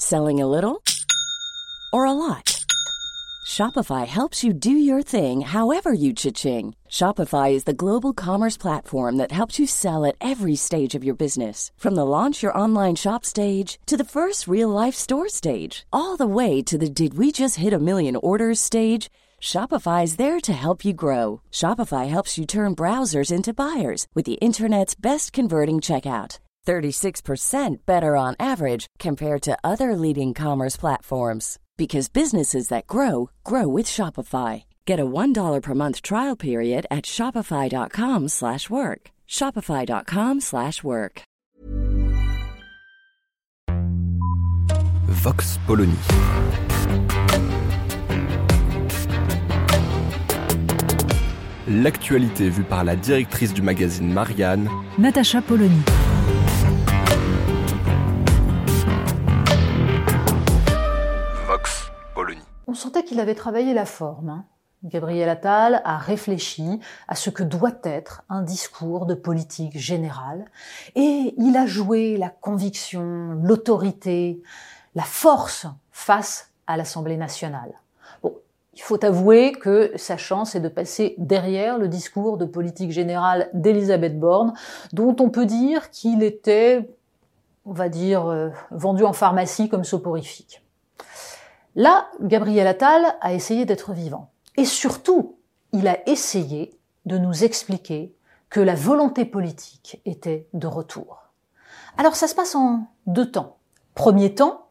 Selling a little or a lot? Shopify helps you do your thing however you cha-ching. Shopify is the global commerce platform that helps you sell at every stage of your business. From the launch your online shop stage to the first real-life store stage, all the way to the did we just hit a million orders stage. Shopify is there to help you grow. Shopify helps you turn browsers into buyers with the internet's best converting checkout. 36% better on average compared to other leading commerce platforms. Because businesses that grow, grow with Shopify. Get a $1 per month trial period at shopify.com/work. Shopify.com/work. Vox Polony. L'actualité vue par la directrice du magazine Marianne, Natacha Polony. Vox Polony. On sentait qu'il avait travaillé la forme. Gabriel Attal a réfléchi à ce que doit être un discours de politique générale et il a joué la conviction, l'autorité, la force face à l'Assemblée nationale. Bon, il faut avouer que sa chance est de passer derrière le discours de politique générale d'Elisabeth Borne, dont on peut dire qu'il était, on va dire, vendu en pharmacie comme soporifique. Là, Gabriel Attal a essayé d'être vivant. Et surtout, il a essayé de nous expliquer que la volonté politique était de retour. Alors ça se passe en 2 temps. Premier temps,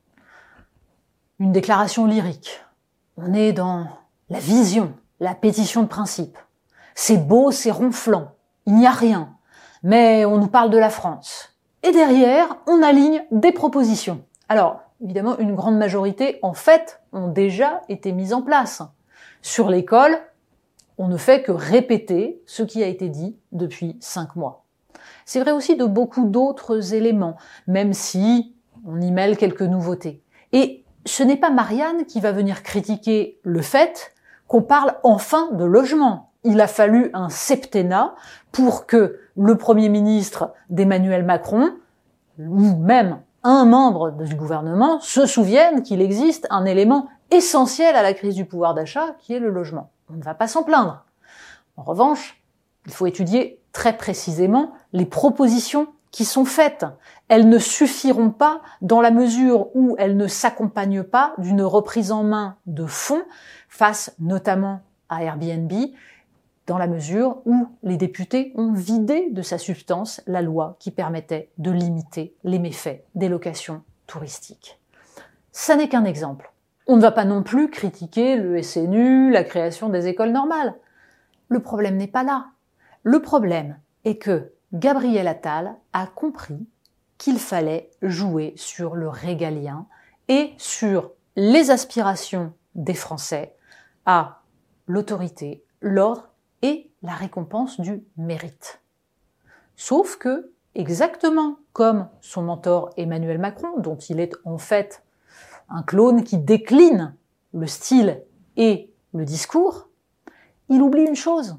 une déclaration lyrique. On est dans la vision, la pétition de principe. C'est beau, c'est ronflant, il n'y a rien, mais on nous parle de la France. Et derrière, on aligne des propositions. Alors, évidemment, une grande majorité, en fait, ont déjà été mises en place. Sur l'école, on ne fait que répéter ce qui a été dit depuis 5 mois. C'est vrai aussi de beaucoup d'autres éléments, même si on y mêle quelques nouveautés. Et ce n'est pas Marianne qui va venir critiquer le fait qu'on parle enfin de logement. Il a fallu un septennat pour que le Premier ministre d'Emmanuel Macron, ou même un membre du gouvernement, se souvienne qu'il existe un élément essentiel à la crise du pouvoir d'achat, qui est le logement. On ne va pas s'en plaindre. En revanche, il faut étudier très précisément les propositions qui sont faites. Elles ne suffiront pas dans la mesure où elles ne s'accompagnent pas d'une reprise en main de fonds face notamment à Airbnb, dans la mesure où les députés ont vidé de sa substance la loi qui permettait de limiter les méfaits des locations touristiques. Ça n'est qu'un exemple. On ne va pas non plus critiquer le SNU, la création des écoles normales. Le problème n'est pas là. Le problème est que Gabriel Attal a compris qu'il fallait jouer sur le régalien et sur les aspirations des Français à l'autorité, l'ordre et la récompense du mérite. Sauf que, exactement comme son mentor Emmanuel Macron, dont il est en fait un clone qui décline le style et le discours, il oublie une chose.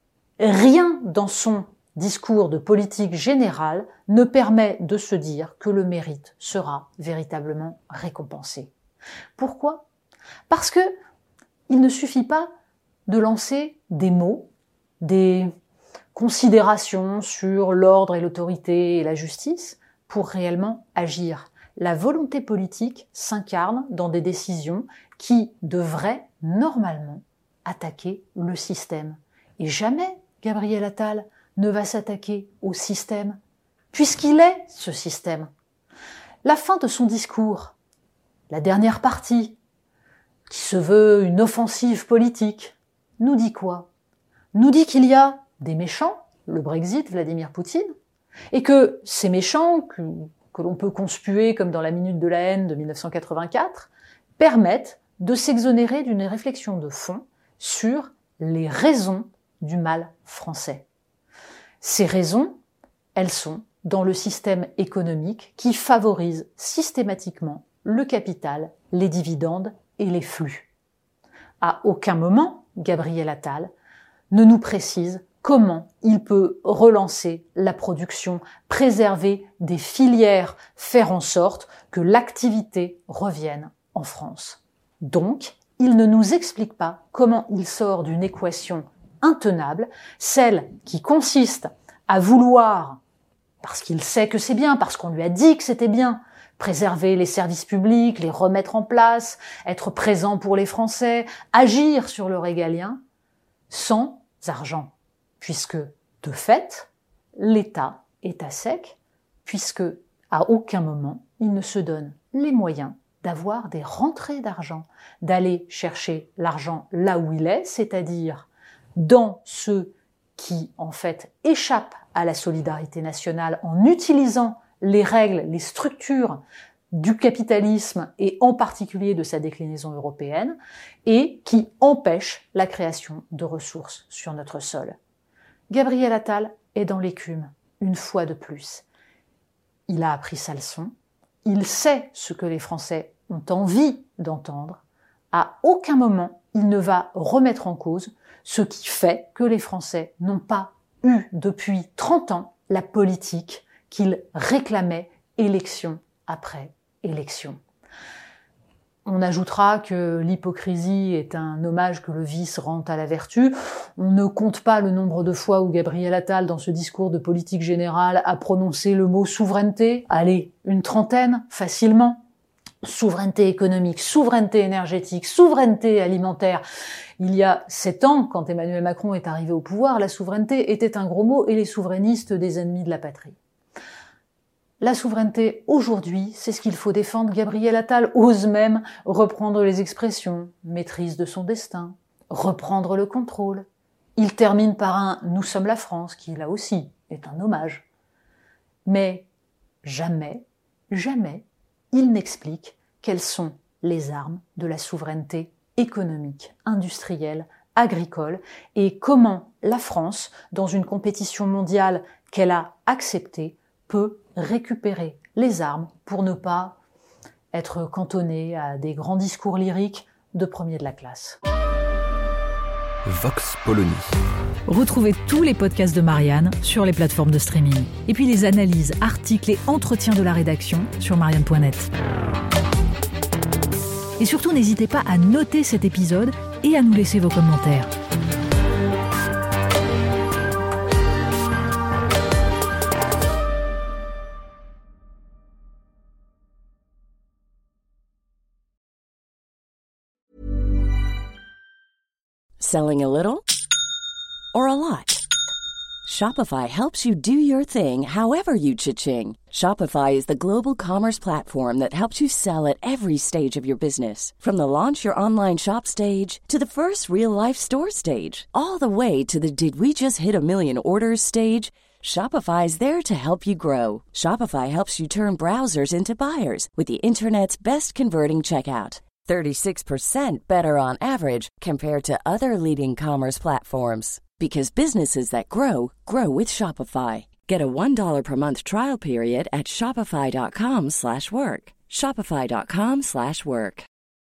Rien dans son discours de politique générale ne permet de se dire que le mérite sera véritablement récompensé. Pourquoi ? Parce que il ne suffit pas de lancer des mots, des considérations sur l'ordre et l'autorité et la justice pour réellement agir. La volonté politique s'incarne dans des décisions qui devraient normalement attaquer le système. Et jamais Gabriel Attal ne va s'attaquer au système, puisqu'il est ce système. La fin de son discours, la dernière partie, qui se veut une offensive politique, nous dit quoi ? Nous dit qu'il y a des méchants, le Brexit, Vladimir Poutine, et que ces méchants, que l'on peut conspuer comme dans la Minute de la haine de 1984, permettent de s'exonérer d'une réflexion de fond sur les raisons du mal français. Ces raisons, elles sont dans le système économique qui favorise systématiquement le capital, les dividendes et les flux. À aucun moment, Gabriel Attal ne nous précise comment il peut relancer la production, préserver des filières, faire en sorte que l'activité revienne en France. Donc, il ne nous explique pas comment il sort d'une équation intenable, celle qui consiste à vouloir, parce qu'il sait que c'est bien, parce qu'on lui a dit que c'était bien, préserver les services publics, les remettre en place, être présent pour les Français, agir sur le régalien, sans argent. Puisque, de fait, l'État est à sec, puisque à aucun moment il ne se donne les moyens d'avoir des rentrées d'argent, d'aller chercher l'argent là où il est, c'est-à-dire dans ceux qui, en fait, échappent à la solidarité nationale en utilisant les règles, les structures du capitalisme et en particulier de sa déclinaison européenne, et qui empêchent la création de ressources sur notre sol. Gabriel Attal est dans l'écume, une fois de plus. Il a appris sa leçon, il sait ce que les Français ont envie d'entendre. À aucun moment, il ne va remettre en cause ce qui fait que les Français n'ont pas eu depuis 30 ans la politique qu'ils réclamaient élection après élection. On ajoutera que l'hypocrisie est un hommage que le vice rend à la vertu. On ne compte pas le nombre de fois où Gabriel Attal, dans ce discours de politique générale, a prononcé le mot souveraineté. Allez, une trentaine, facilement. Souveraineté économique, souveraineté énergétique, souveraineté alimentaire. Il y a 7 ans, quand Emmanuel Macron est arrivé au pouvoir, la souveraineté était un gros mot et les souverainistes des ennemis de la patrie. La souveraineté, aujourd'hui, c'est ce qu'il faut défendre. Gabriel Attal ose même reprendre les expressions « maîtrise de son destin »,« reprendre le contrôle ». Il termine par un « nous sommes la France » qui, là aussi, est un hommage. Mais jamais, jamais, il n'explique quelles sont les armes de la souveraineté économique, industrielle, agricole, et comment la France, dans une compétition mondiale qu'elle a acceptée, peut récupérer les armes pour ne pas être cantonné à des grands discours lyriques de premier de la classe. Vox Polony. Retrouvez tous les podcasts de Marianne sur les plateformes de streaming. Et puis les analyses, articles et entretiens de la rédaction sur marianne.net. Et surtout, n'hésitez pas à noter cet épisode et à nous laisser vos commentaires. Selling a little or a lot? Shopify helps you do your thing however you cha-ching. Shopify is the global commerce platform that helps you sell at every stage of your business. From the launch your online shop stage to the first real-life store stage, all the way to the did we just hit a million orders stage. Shopify is there to help you grow. Shopify helps you turn browsers into buyers with the internet's best converting checkout. 36% better on average compared to other leading commerce platforms. Because businesses that grow, grow with Shopify. Get a $1 per month trial period at shopify.com/work. Shopify.com/work.